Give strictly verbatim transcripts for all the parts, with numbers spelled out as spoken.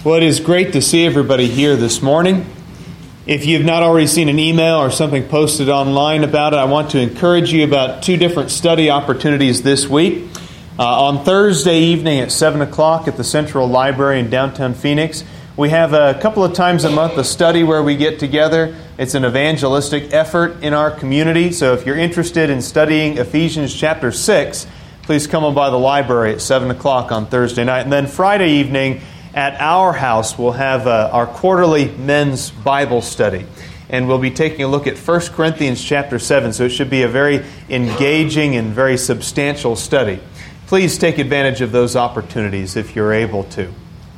Well, it is great to see everybody here this morning. If you've not already seen an email or something posted online about it, I want to encourage you about two different study opportunities this week. Uh, on Thursday evening at seven o'clock at the Central Library in downtown Phoenix, we have a couple of times a month a study where we get together. It's an evangelistic effort in our community. So if you're interested in studying Ephesians chapter six, please come on by the library at seven o'clock on Thursday night. And then Friday evening at our house, we'll have uh, our quarterly men's Bible study. And we'll be taking a look at First Corinthians chapter seven. So it should be a very engaging and very substantial study. Please take advantage of those opportunities if you're able to.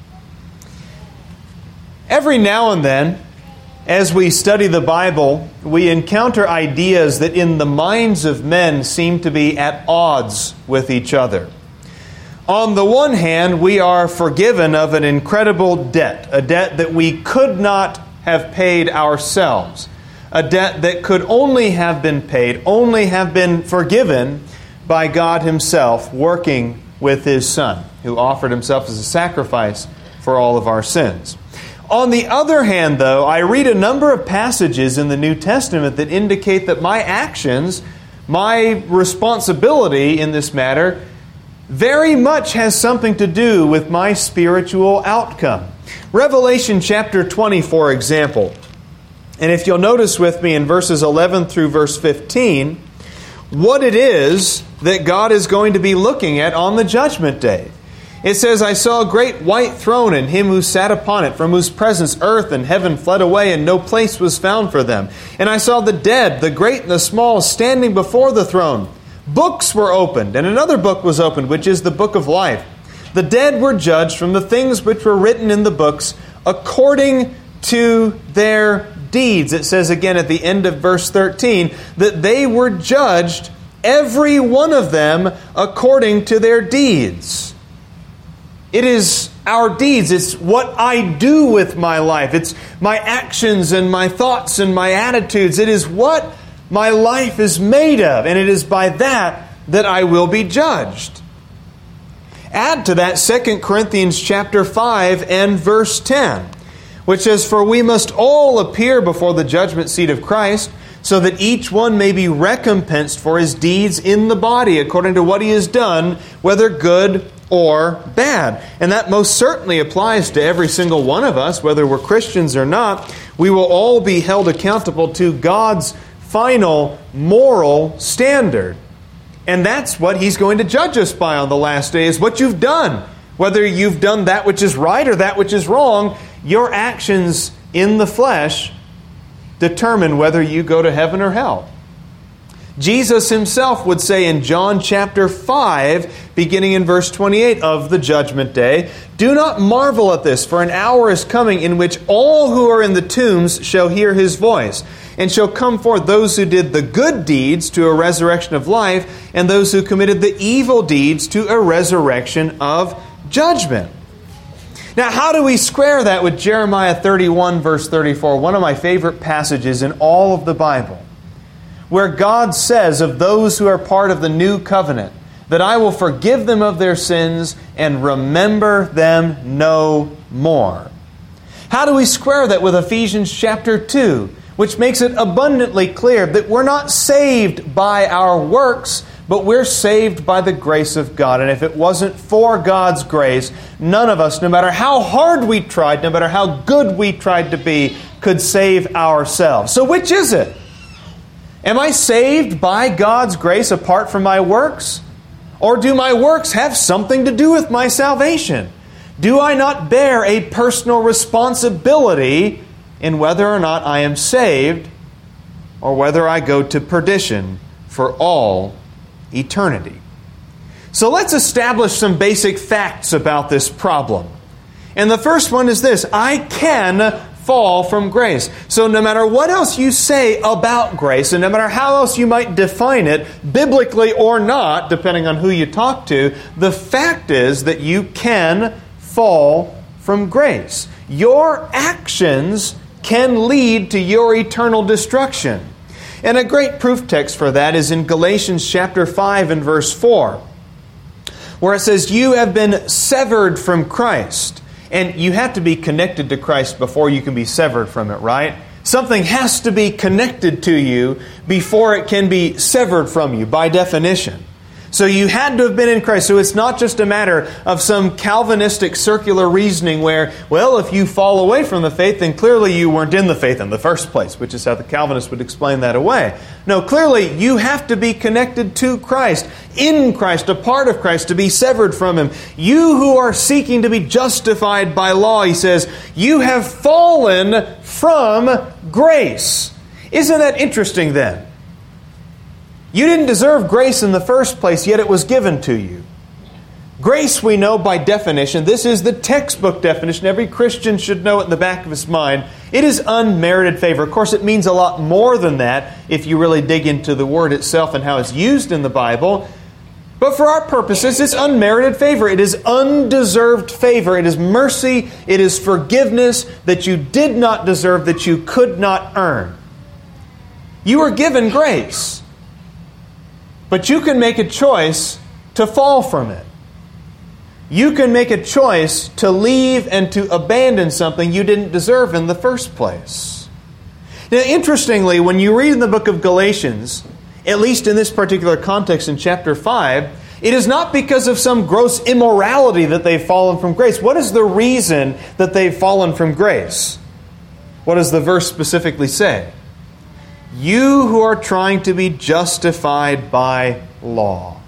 Every now and then, as we study the Bible, we encounter ideas that in the minds of men seem to be at odds with each other. On the one hand, we are forgiven of an incredible debt, a debt that we could not have paid ourselves, a debt that could only have been paid, only have been forgiven by God Himself working with His Son, who offered Himself as a sacrifice for all of our sins. On the other hand, though, I read a number of passages in the New Testament that indicate that my actions, my responsibility in this matter, very much has something to do with my spiritual outcome. Revelation chapter twenty, for example. And if you'll notice with me in verses eleven through verse fifteen, what it is that God is going to be looking at on the judgment day. It says, I saw a great white throne and Him who sat upon it, from whose presence earth and heaven fled away, and no place was found for them. And I saw the dead, the great and the small, standing before the throne. Books were opened, and another book was opened, which is the book of life. The dead were judged from the things which were written in the books according to their deeds. It says again at the end of verse thirteen that they were judged, every one of them, according to their deeds. It is our deeds. It's what I do with my life. It's my actions and my thoughts and my attitudes. It is what my life is made of, and it is by that that I will be judged. Add to that Second Corinthians chapter five and verse ten, which says, For we must all appear before the judgment seat of Christ, so that each one may be recompensed for his deeds in the body, according to what he has done, whether good or bad. And that most certainly applies to every single one of us, whether we're Christians or not. We will all be held accountable to God's final moral standard. And that's what He's going to judge us by on the last day, is what you've done. Whether you've done that which is right or that which is wrong, your actions in the flesh determine whether you go to heaven or hell. Jesus Himself would say in John chapter five, beginning in verse twenty-eight of the judgment day, Do not marvel at this, for an hour is coming in which all who are in the tombs shall hear His voice, and shall come forth those who did the good deeds to a resurrection of life, and those who committed the evil deeds to a resurrection of judgment. Now, how do we square that with Jeremiah thirty-one, verse thirty-four, one of my favorite passages in all of the Bible, where God says of those who are part of the new covenant, that I will forgive them of their sins and remember them no more. How do we square that with Ephesians chapter two, which makes it abundantly clear that we're not saved by our works, but we're saved by the grace of God. And if it wasn't for God's grace, none of us, no matter how hard we tried, no matter how good we tried to be, could save ourselves. So which is it? Am I saved by God's grace apart from my works? Or do my works have something to do with my salvation? Do I not bear a personal responsibility in whether or not I am saved, or whether I go to perdition for all eternity? So let's establish some basic facts about this problem. And the first one is this: I can fall from grace. So no matter what else you say about grace, and no matter how else you might define it, biblically or not, depending on who you talk to, the fact is that you can fall from grace. Your actions can lead to your eternal destruction. And a great proof text for that is in Galatians chapter five and verse four, where it says, You have been severed from Christ, And you have to be connected to Christ before you can be severed from it, right? Something has to be connected to you before it can be severed from you, by definition. So you had to have been in Christ. So it's not just a matter of some Calvinistic circular reasoning where, well, if you fall away from the faith, then clearly you weren't in the faith in the first place, which is how the Calvinists would explain that away. No, clearly you have to be connected to Christ, in Christ, a part of Christ, to be severed from Him. You who are seeking to be justified by law, he says, you have fallen from grace. Isn't that interesting then? You didn't deserve grace in the first place, yet it was given to you. Grace, we know by definition, this is the textbook definition. Every Christian should know it in the back of his mind. It is unmerited favor. Of course, it means a lot more than that if you really dig into the word itself and how it's used in the Bible. But for our purposes, it's unmerited favor. It is undeserved favor. It is mercy. It is forgiveness that you did not deserve, that you could not earn. You were given grace. But you can make a choice to fall from it. You can make a choice to leave and to abandon something you didn't deserve in the first place. Now, interestingly, when you read in the book of Galatians, at least in this particular context in chapter five, it is not because of some gross immorality that they've fallen from grace. What is the reason that they've fallen from grace? What does the verse specifically say? You who are trying to be justified by law.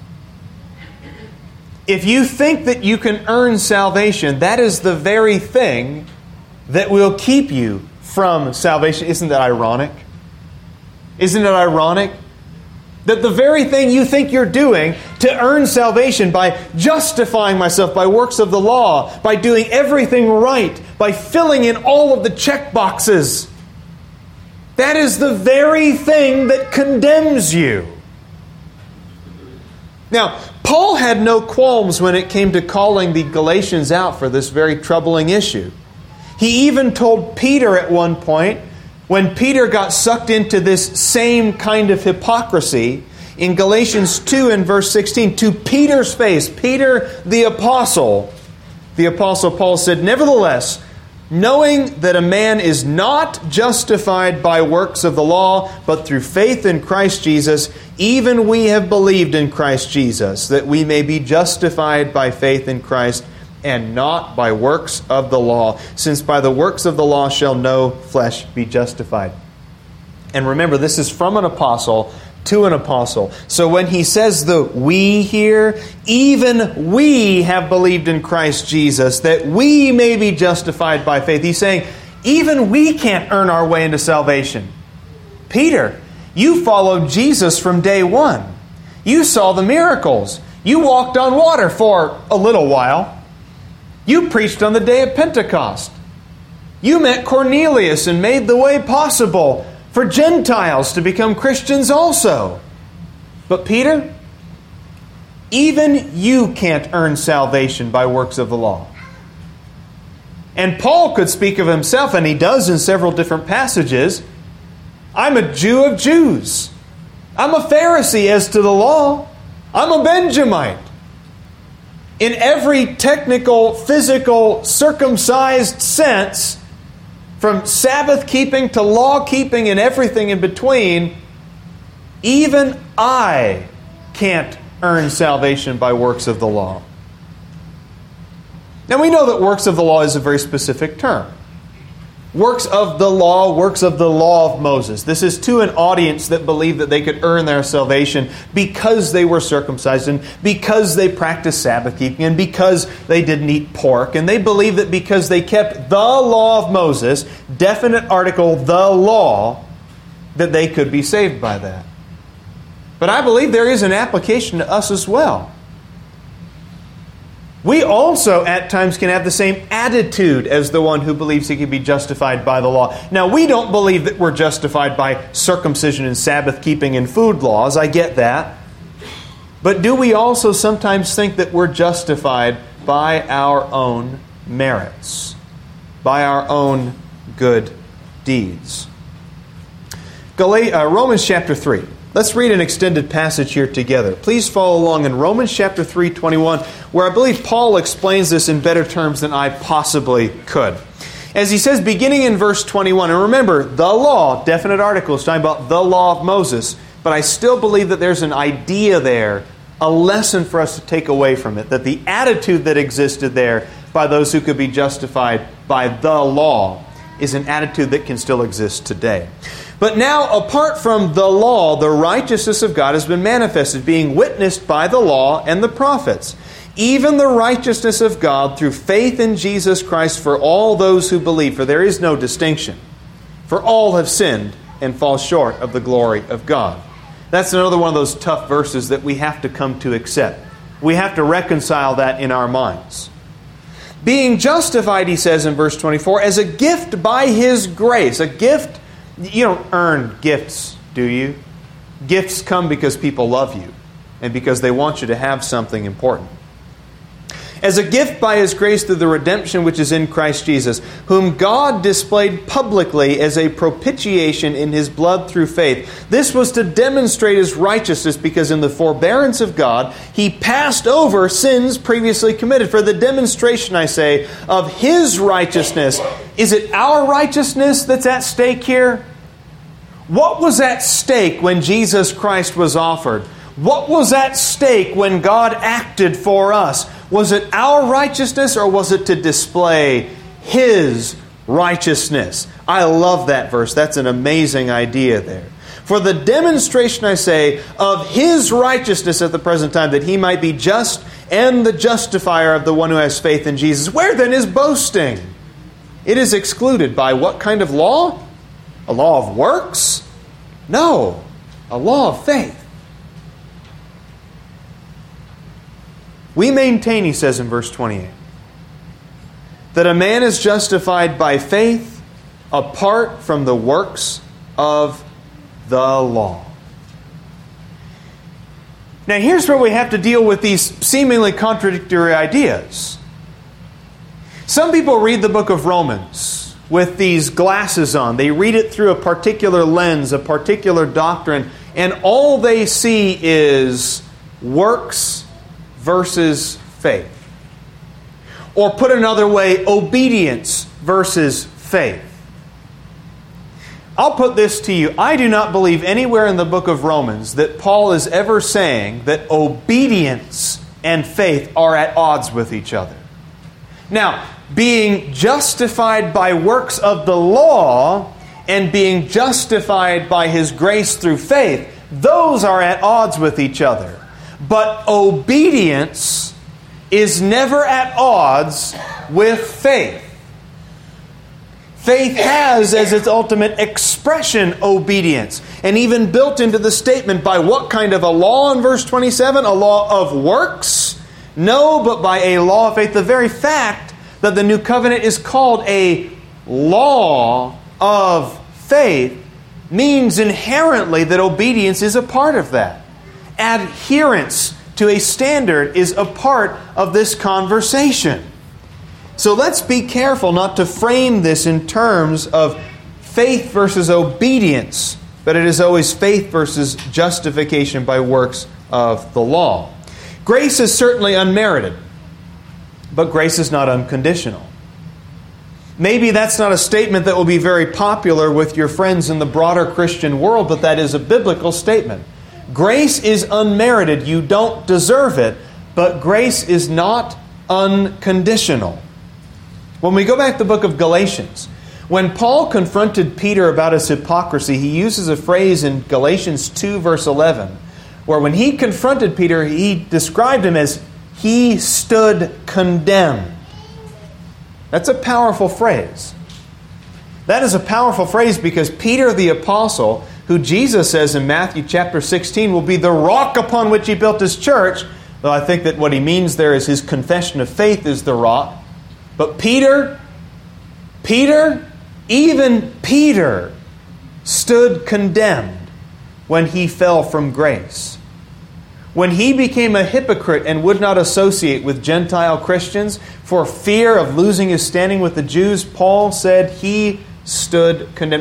If you think that you can earn salvation, that is the very thing that will keep you from salvation. Isn't that ironic? Isn't it ironic that the very thing you think you're doing to earn salvation by justifying myself by works of the law, by doing everything right, by filling in all of the check boxes, that is the very thing that condemns you. Now, Paul had no qualms when it came to calling the Galatians out for this very troubling issue. He even told Peter at one point, when Peter got sucked into this same kind of hypocrisy, in Galatians two and verse sixteen, to Peter's face, Peter the apostle, the apostle Paul said, nevertheless, knowing that a man is not justified by works of the law, but through faith in Christ Jesus, even we have believed in Christ Jesus, that we may be justified by faith in Christ, and not by works of the law, since by the works of the law shall no flesh be justified. And remember, this is from an apostle to an apostle. So when he says the we here, even we have believed in Christ Jesus, that we may be justified by faith. He's saying, even we can't earn our way into salvation. Peter, you followed Jesus from day one. You saw the miracles. You walked on water for a little while. You preached on the day of Pentecost. You met Cornelius and made the way possible for Gentiles to become Christians also. But Peter, even you can't earn salvation by works of the law. And Paul could speak of himself, and he does in several different passages. I'm a Jew of Jews. I'm a Pharisee as to the law. I'm a Benjamite. In every technical, physical, circumcised sense, from Sabbath keeping to law keeping and everything in between, even I can't earn salvation by works of the law. Now we know that works of the law is a very specific term. Works of the law, works of the law of Moses. This is to an audience that believed that they could earn their salvation because they were circumcised and because they practiced Sabbath keeping and because they didn't eat pork. And they believed that because they kept the law of Moses, definite article, the law, that they could be saved by that. But I believe there is an application to us as well. We also at times can have the same attitude as the one who believes he can be justified by the law. Now, we don't believe that we're justified by circumcision and Sabbath keeping and food laws. I get that. But do we also sometimes think that we're justified by our own merits, by our own good deeds? Gal- uh, Romans chapter three. Let's read an extended passage here together. Please follow along in Romans chapter three, twenty-one, where I believe Paul explains this in better terms than I possibly could. As he says, beginning in verse twenty-one, and remember, the law, definite article, is talking about the law of Moses, but I still believe that there's an idea there, a lesson for us to take away from it, that the attitude that existed there by those who could be justified by the law is an attitude that can still exist today. But now, apart from the law, the righteousness of God has been manifested, being witnessed by the law and the prophets, even the righteousness of God through faith in Jesus Christ for all those who believe. For there is no distinction. For all have sinned and fall short of the glory of God. That's another one of those tough verses that we have to come to accept. We have to reconcile that in our minds. Being justified, he says in verse twenty-four, as a gift by His grace. A gift, you don't earn gifts, do you? Gifts come because people love you and because they want you to have something important. As a gift by His grace through the redemption which is in Christ Jesus, whom God displayed publicly as a propitiation in His blood through faith. This was to demonstrate His righteousness, because in the forbearance of God, He passed over sins previously committed. For the demonstration, I say, of His righteousness. Is it our righteousness that's at stake here? What was at stake when Jesus Christ was offered? What was at stake when God acted for us? Was it our righteousness, or was it to display His righteousness? I love that verse. That's an amazing idea there. For the demonstration, I say, of His righteousness at the present time, that He might be just and the justifier of the one who has faith in Jesus. Where then is boasting? It is excluded by what kind of law? A law of works? No, a law of faith. We maintain, he says in verse twenty-eight, that a man is justified by faith apart from the works of the law. Now here's where we have to deal with these seemingly contradictory ideas. Some people read the book of Romans with these glasses on. They read it through a particular lens, a particular doctrine, and all they see is works versus faith. Or put another way, obedience versus faith. I'll put this to you. I do not believe anywhere in the book of Romans that Paul is ever saying that obedience and faith are at odds with each other. Now, being justified by works of the law and being justified by His grace through faith, those are at odds with each other. But obedience is never at odds with faith. Faith has as its ultimate expression obedience. And even built into the statement, by what kind of a law in verse twenty-seven? A law of works? No, but by a law of faith. The very fact that the new covenant is called a law of faith means inherently that obedience is a part of that. Adherence to a standard is a part of this conversation. So let's be careful not to frame this in terms of faith versus obedience, but it is always faith versus justification by works of the law. Grace is certainly unmerited, but grace is not unconditional. Maybe that's not a statement that will be very popular with your friends in the broader Christian world, but that is a biblical statement. Grace is unmerited. You don't deserve it, but grace is not unconditional. When we go back to the book of Galatians, when Paul confronted Peter about his hypocrisy, he uses a phrase in Galatians two, verse eleven, where when he confronted Peter, he described him as he stood condemned. That's a powerful phrase. That is a powerful phrase because Peter the apostle, who Jesus says in Matthew chapter sixteen will be the rock upon which He built His church, though I think that what he means there is his confession of faith is the rock. But Peter, Peter, even Peter stood condemned when he fell from grace. When he became a hypocrite and would not associate with Gentile Christians for fear of losing his standing with the Jews, Paul said he stood condemned. Now,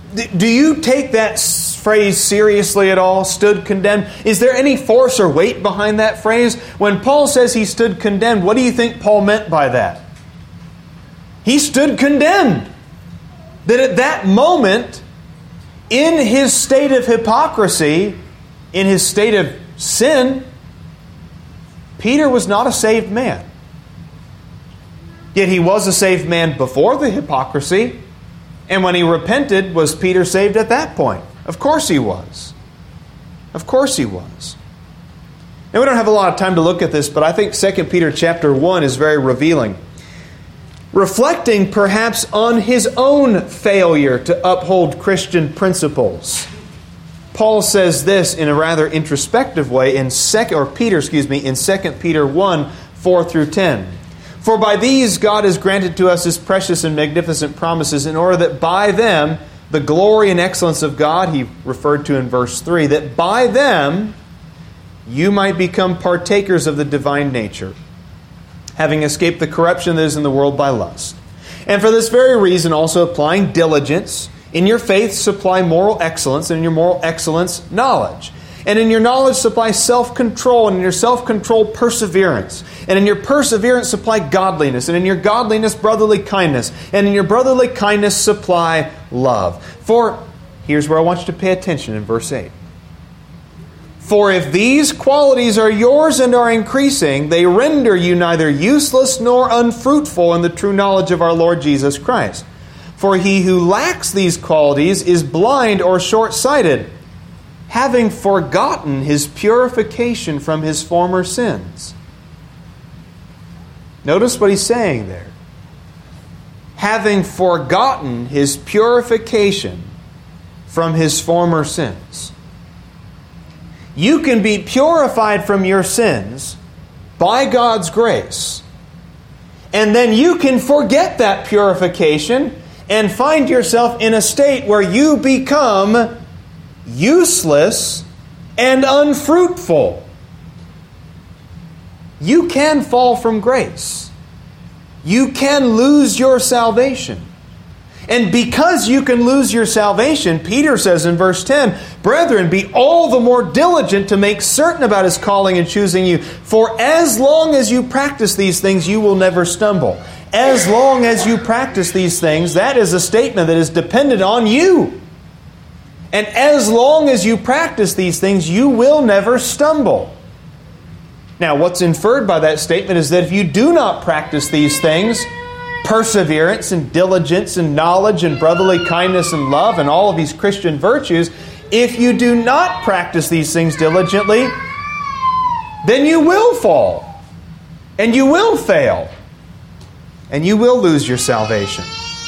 Do you take that phrase seriously at all? Stood condemned? Is there any force or weight behind that phrase? When Paul says he stood condemned, what do you think Paul meant by that? He stood condemned. That at that moment, in his state of hypocrisy, in his state of sin, Peter was not a saved man. Yet he was a saved man before the hypocrisy. And when he repented, was Peter saved at that point? Of course he was. Of course he was. Now we don't have a lot of time to look at this, but I think Second Peter chapter one is very revealing. Reflecting perhaps on his own failure to uphold Christian principles. Paul says this in a rather introspective way in second or Peter, excuse me, in Second Peter one, four through ten. For by these God has granted to us His precious and magnificent promises, in order that by them the glory and excellence of God, he referred to in verse three, that by them you might become partakers of the divine nature, having escaped the corruption that is in the world by lust. And for this very reason also applying diligence, in your faith supply moral excellence, and in your moral excellence knowledge. And in your knowledge supply self-control, and in your self-control perseverance. And in your perseverance supply godliness, and in your godliness brotherly kindness. And in your brotherly kindness supply love. For, here's where I want you to pay attention in verse eight. For if these qualities are yours and are increasing, they render you neither useless nor unfruitful in the true knowledge of our Lord Jesus Christ. For he who lacks these qualities is blind or short-sighted, having forgotten his purification from his former sins. Notice what he's saying there. Having forgotten his purification from his former sins. You can be purified from your sins by God's grace. And then you can forget that purification and find yourself in a state where you become useless and unfruitful. You can fall from grace. You can lose your salvation. And because you can lose your salvation, Peter says in verse ten, Brethren, be all the more diligent to make certain about His calling and choosing you. For as long as you practice these things, you will never stumble. As long as you practice these things, that is a statement that is dependent on you. And as long as you practice these things, you will never stumble. Now, what's inferred by that statement is that if you do not practice these things, perseverance and diligence and knowledge and brotherly kindness and love and all of these Christian virtues, if you do not practice these things diligently, then you will fall. And you will fail. And you will lose your salvation.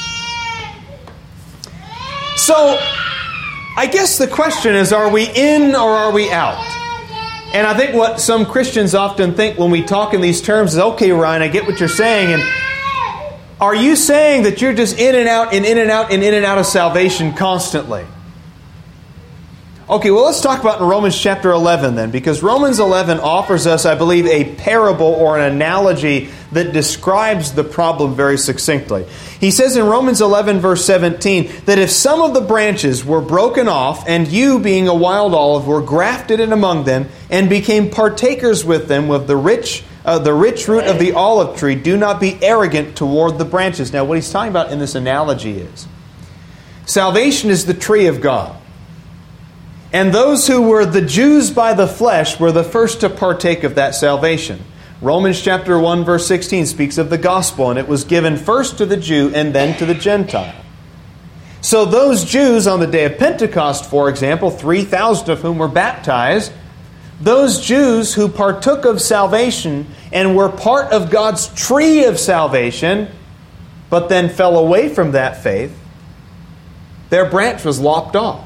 So, I guess the question is, are we in or are we out? And I think what some Christians often think when we talk in these terms is, okay, Ryan, I get what you're saying. And are you saying that you're just in and out and in and out and in and out of salvation constantly? Okay, well, let's talk about in Romans chapter eleven then, because Romans eleven offers us, I believe, a parable or an analogy that describes the problem very succinctly. He says in Romans eleven verse seventeen that if some of the branches were broken off and you, being a wild olive, were grafted in among them and became partakers with them with the rich uh, the rich root of the olive tree, do not be arrogant toward the branches. Now, what he's talking about in this analogy is salvation is the tree of God. And those who were the Jews by the flesh were the first to partake of that salvation. Romans chapter one verse sixteen speaks of the gospel, and it was given first to the Jew and then to the Gentile. So those Jews on the day of Pentecost, for example, three thousand of whom were baptized, those Jews who partook of salvation and were part of God's tree of salvation, but then fell away from that faith, their branch was lopped off.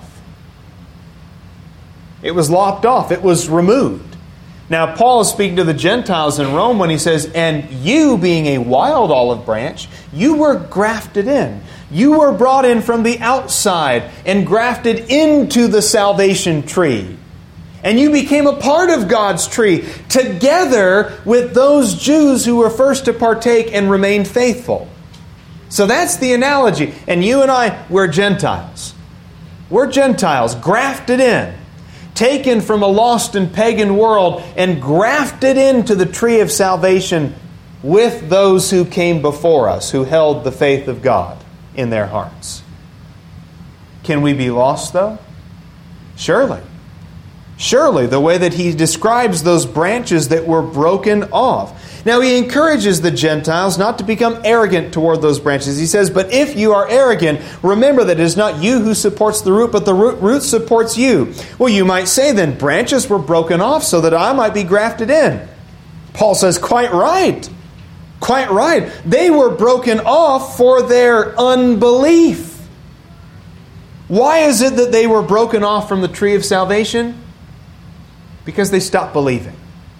It was lopped off. It was removed. Now, Paul is speaking to the Gentiles in Rome when he says, and you, being a wild olive branch, you were grafted in. You were brought in from the outside and grafted into the salvation tree. And you became a part of God's tree, together with those Jews who were first to partake and remained faithful. So that's the analogy. And you and I, we're Gentiles. We're Gentiles, grafted in, taken from a lost and pagan world and grafted into the tree of salvation with those who came before us, who held the faith of God in their hearts. Can we be lost, though? Surely. Surely, the way that he describes those branches that were broken off. Now, he encourages the Gentiles not to become arrogant toward those branches. He says, but if you are arrogant, remember that it is not you who supports the root, but the root, root supports you. Well, you might say then, branches were broken off so that I might be grafted in. Paul says, quite right. Quite right. They were broken off for their unbelief. Why is it that they were broken off from the tree of salvation? Because they stopped believing.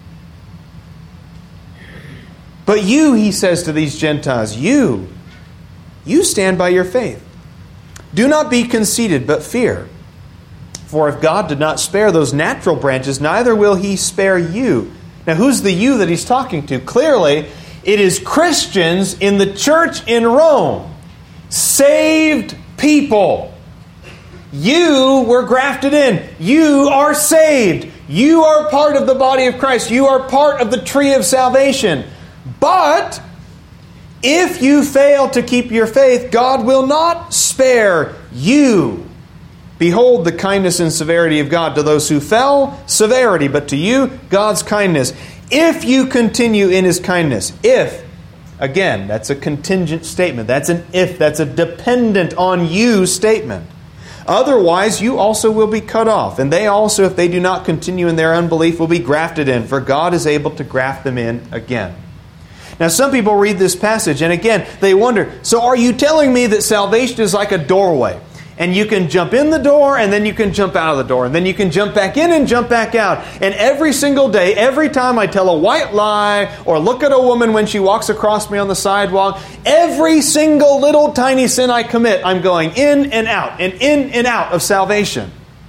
But you, he says to these Gentiles, you, you stand by your faith. Do not be conceited, but fear. For if God did not spare those natural branches, neither will he spare you. Now, who's the you that he's talking to? Clearly, it is Christians in the church in Rome. Saved people. You were grafted in. You are saved. You are part of the body of Christ. You are part of the tree of salvation. But if you fail to keep your faith, God will not spare you. Behold the kindness and severity of God. To those who fell, severity, but to you, God's kindness. If you continue in His kindness, if, again, that's a contingent statement. That's an if, that's a dependent on you statement. Otherwise, you also will be cut off. And they also, if they do not continue in their unbelief, will be grafted in. For God is able to graft them in again. Now, some people read this passage, and again, they wonder, so are you telling me that salvation is like a doorway? And you can jump in the door, and then you can jump out of the door. And then you can jump back in and jump back out. And every single day, every time I tell a white lie, or look at a woman when she walks across me on the sidewalk, every single little tiny sin I commit, I'm going in and out, and in and out of salvation.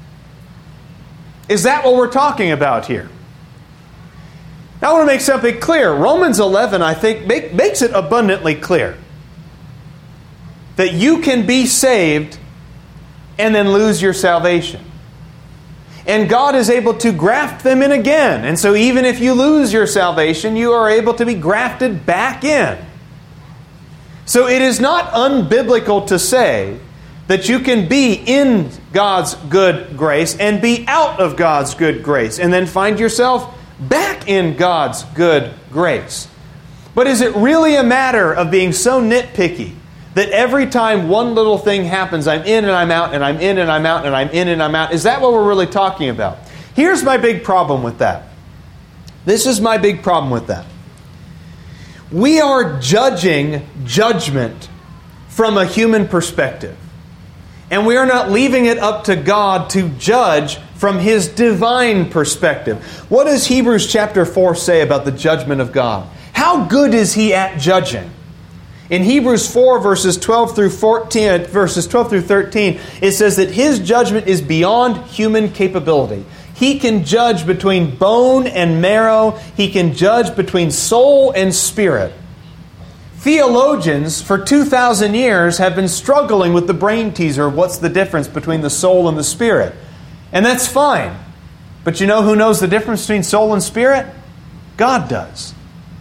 Is that what we're talking about here? Now, I want to make something clear. Romans eleven, I think, make, makes it abundantly clear that you can be saved and then lose your salvation. And God is able to graft them in again. And so even if you lose your salvation, you are able to be grafted back in. So it is not unbiblical to say that you can be in God's good grace and be out of God's good grace and then find yourself back in God's good grace. But is it really a matter of being so nitpicky that every time one little thing happens, I'm in and I'm out, and I'm in and I'm out, and I'm in and I'm out? Is that what we're really talking about? Here's my big problem with that. This is my big problem with that. We are judging judgment from a human perspective. And we are not leaving it up to God to judge from His divine perspective. What does Hebrews chapter four say about the judgment of God? How good is He at judging? In Hebrews four, verses twelve through fourteen, verses twelve through thirteen, it says that His judgment is beyond human capability. He can judge between bone and marrow. He can judge between soul and spirit. Theologians for two thousand years have been struggling with the brain teaser of what's the difference between the soul and the spirit. And that's fine. But you know who knows the difference between soul and spirit? God does.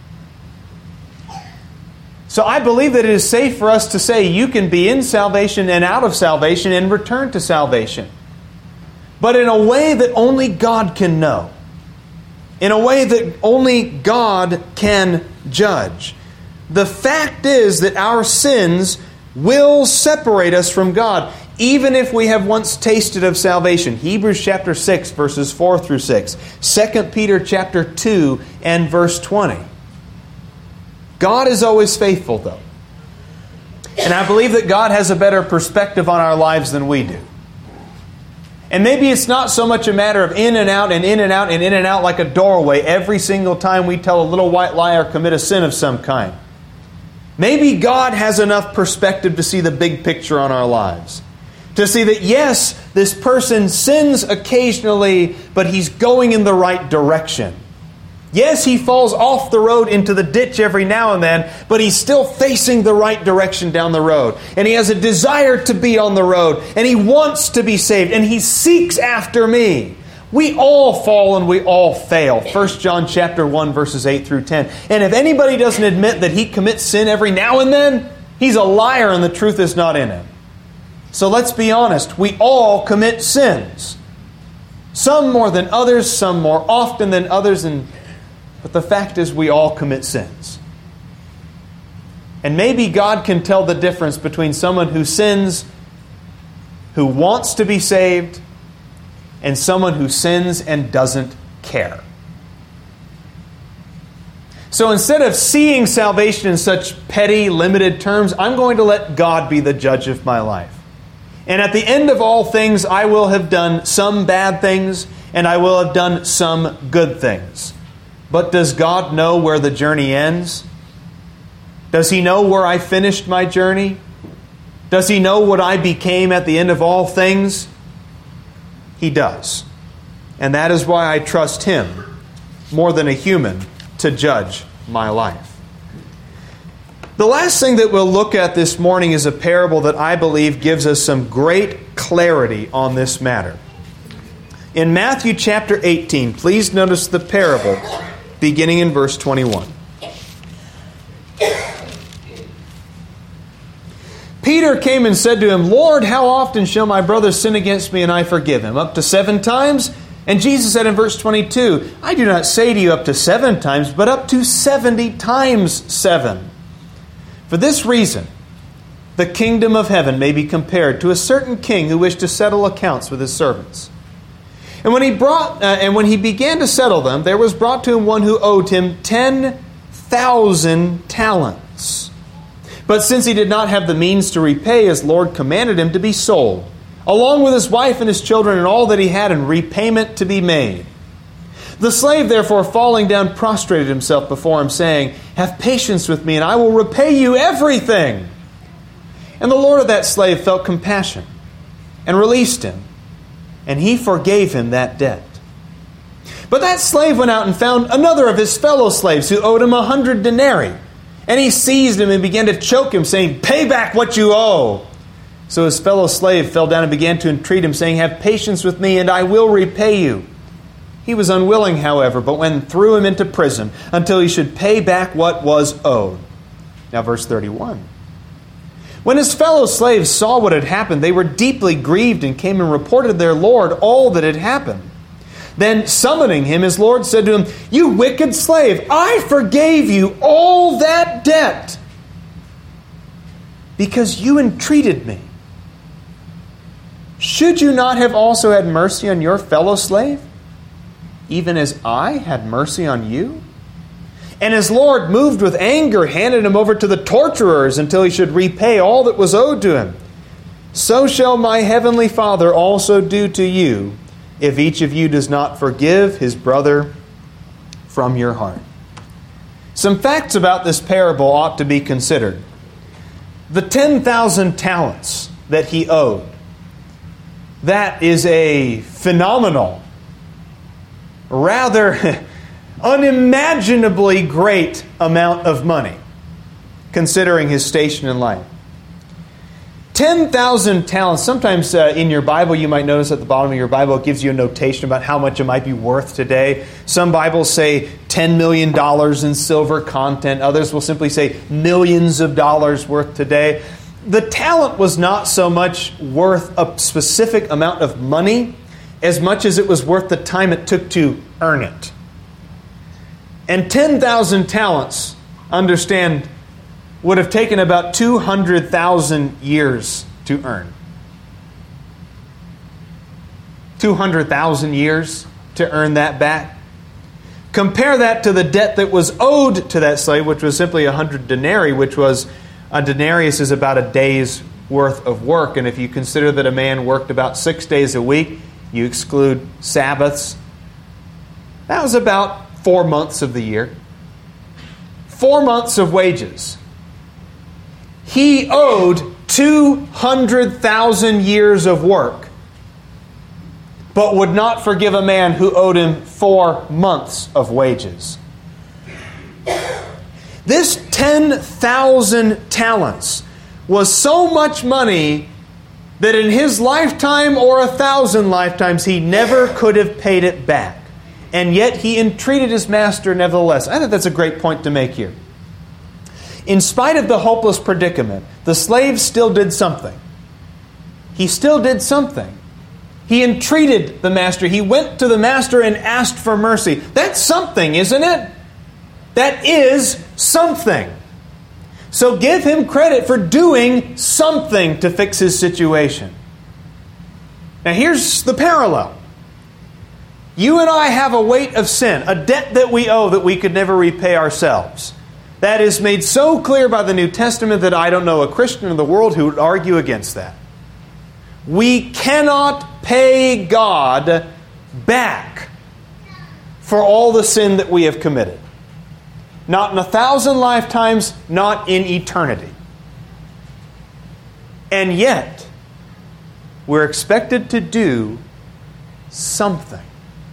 So I believe that it is safe for us to say you can be in salvation and out of salvation and return to salvation. But in a way that only God can know. In a way that only God can judge. The fact is that our sins will separate us from God, even if we have once tasted of salvation. Hebrews chapter six, verses four through six. Second Peter chapter two and verse twenty. God is always faithful, though. And I believe that God has a better perspective on our lives than we do. And maybe it's not so much a matter of in and out and in and out and in and out like a doorway every single time we tell a little white lie or commit a sin of some kind. Maybe God has enough perspective to see the big picture on our lives. To see that, yes, this person sins occasionally, but he's going in the right direction. Yes, he falls off the road into the ditch every now and then, but he's still facing the right direction down the road. And he has a desire to be on the road, and he wants to be saved, and he seeks after me. We all fall and we all fail. First John chapter one, verses eight through ten. And if anybody doesn't admit that he commits sin every now and then, he's a liar and the truth is not in him. So let's be honest. We all commit sins. Some more than others, some more often than others, and but the fact is we all commit sins. And maybe God can tell the difference between someone who sins, who wants to be saved, and someone who sins and doesn't care. So instead of seeing salvation in such petty, limited terms, I'm going to let God be the judge of my life. And at the end of all things, I will have done some bad things, and I will have done some good things. But does God know where the journey ends? Does He know where I finished my journey? Does He know what I became at the end of all things? He does. And that is why I trust Him more than a human to judge my life. The last thing that we'll look at this morning is a parable that I believe gives us some great clarity on this matter. In Matthew chapter eighteen, please notice the parable beginning in verse twenty-one. Peter came and said to him, Lord, how often shall my brother sin against me and I forgive him? Up to seven times? And Jesus said in verse twenty-two, I do not say to you up to seven times, but up to seventy times seven. For this reason, the kingdom of heaven may be compared to a certain king who wished to settle accounts with his servants. And when he brought, uh, and when he began to settle them, there was brought to him one who owed him ten thousand talents. But since he did not have the means to repay, his Lord commanded him to be sold, along with his wife and his children and all that he had, and repayment to be made. The slave, therefore, falling down, prostrated himself before him, saying, Have patience with me, and I will repay you everything. And the Lord of that slave felt compassion, and released him, and he forgave him that debt. But that slave went out and found another of his fellow slaves who owed him a hundred denarii. And he seized him and began to choke him, saying, Pay back what you owe. So his fellow slave fell down and began to entreat him, saying, Have patience with me, and I will repay you. He was unwilling, however, but went and threw him into prison until he should pay back what was owed. Now verse thirty-one. When his fellow slaves saw what had happened, they were deeply grieved and came and reported their Lord all that had happened. Then summoning him, his Lord said to him, You wicked slave, I forgave you all that debt because you entreated me. Should you not have also had mercy on your fellow slave, even as I had mercy on you? And his Lord, moved with anger, handed him over to the torturers until he should repay all that was owed to him. So shall my heavenly Father also do to you, if each of you does not forgive his brother from your heart. Some facts about this parable ought to be considered. The ten thousand talents that he owed, that is a phenomenal, rather unimaginably great amount of money, considering his station in life. ten thousand talents. Sometimes uh, in your Bible, you might notice at the bottom of your Bible, it gives you a notation about how much it might be worth today. Some Bibles say ten million dollars in silver content. Others will simply say millions of dollars worth today. The talent was not so much worth a specific amount of money as much as it was worth the time it took to earn it. And ten thousand talents, understand, would have taken about two hundred thousand years to earn. two hundred thousand years to earn that back. Compare that to the debt that was owed to that slave, which was simply one hundred denarii, which was, a denarius is about a day's worth of work. And if you consider that a man worked about six days a week, you exclude Sabbaths, that was about four months of the year. Four months of wages. He owed two hundred thousand years of work, but would not forgive a man who owed him four months of wages. This ten thousand talents was so much money that in his lifetime or a thousand lifetimes he never could have paid it back. And yet he entreated his master nevertheless. I think that's a great point to make here. In spite of the hopeless predicament, the slave still did something. He still did something. He entreated the master. He went to the master and asked for mercy. That's something, isn't it? That is something. So give him credit for doing something to fix his situation. Now here's the parallel. You and I have a weight of sin, a debt that we owe that we could never repay ourselves. That is made so clear by the New Testament that I don't know a Christian in the world who would argue against that. We cannot pay God back for all the sin that we have committed. Not in a thousand lifetimes, not in eternity. And yet, we're expected to do something.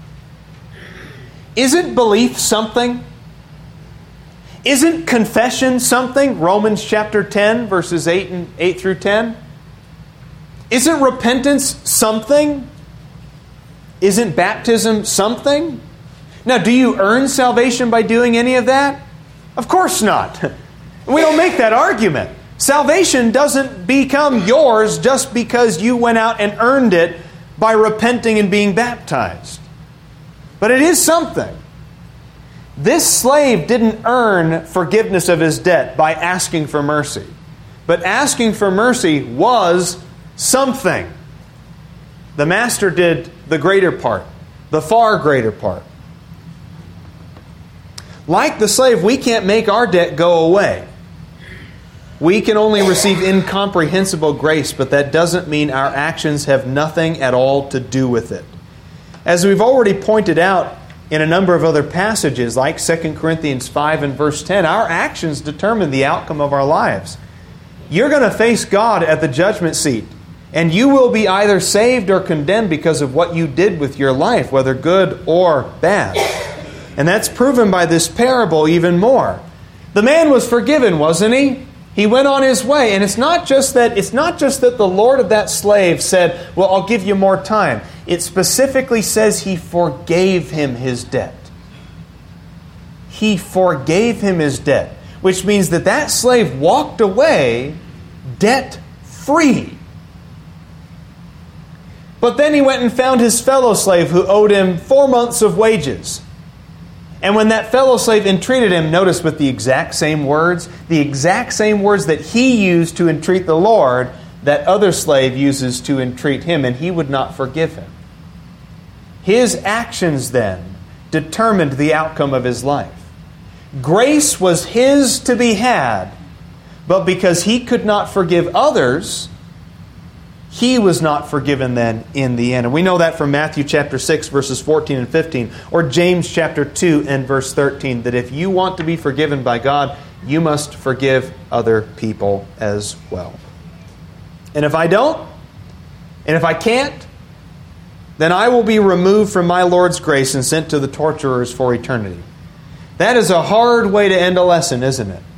Isn't belief something? Isn't confession something? Romans chapter ten, verses eight and eight through ten. Isn't repentance something? Isn't baptism something? Now, do you earn salvation by doing any of that? Of course not. We don't make that argument. Salvation doesn't become yours just because you went out and earned it by repenting and being baptized. But it is something. This slave didn't earn forgiveness of his debt by asking for mercy. But asking for mercy was something. The master did the greater part, the far greater part. Like the slave, we can't make our debt go away. We can only receive incomprehensible grace, but that doesn't mean our actions have nothing at all to do with it. As we've already pointed out in a number of other passages, like Second Corinthians five and verse ten, our actions determine the outcome of our lives. You're going to face God at the judgment seat, and you will be either saved or condemned because of what you did with your life, whether good or bad. And that's proven by this parable even more. The man was forgiven, wasn't he? He went on his way. And it's not just that it's not just that the Lord of that slave said, well, I'll give you more time. It specifically says he forgave him his debt. He forgave him his debt, which means that that slave walked away debt-free. But then he went and found his fellow slave who owed him four months of wages. And when that fellow slave entreated him, notice with the exact same words, the exact same words that he used to entreat the Lord, that other slave uses to entreat him, and he would not forgive him. His actions then determined the outcome of his life. Grace was his to be had, but because he could not forgive others, he was not forgiven then in the end. And we know that from Matthew chapter six, verses fourteen and fifteen, or James chapter two and verse thirteen, that if you want to be forgiven by God, you must forgive other people as well. And if I don't, and if I can't, then I will be removed from my Lord's grace and sent to the torturers for eternity. That is a hard way to end a lesson, isn't it?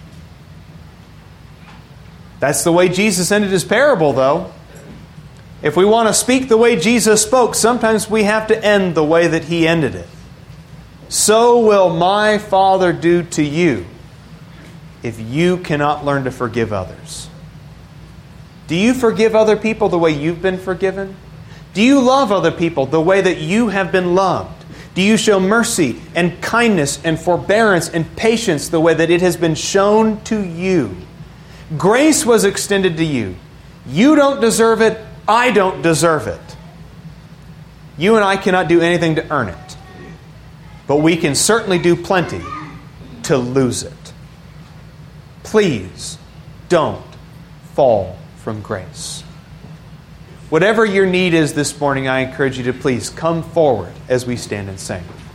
That's the way Jesus ended his parable, though. If we want to speak the way Jesus spoke, sometimes we have to end the way that he ended it. So will my Father do to you if you cannot learn to forgive others. Do you forgive other people the way you've been forgiven? Do you love other people the way that you have been loved? Do you show mercy and kindness and forbearance and patience the way that it has been shown to you? Grace was extended to you. You don't deserve it. I don't deserve it. You and I cannot do anything to earn it. But we can certainly do plenty to lose it. Please don't fall from grace. Whatever your need is this morning, I encourage you to please come forward as we stand and sing.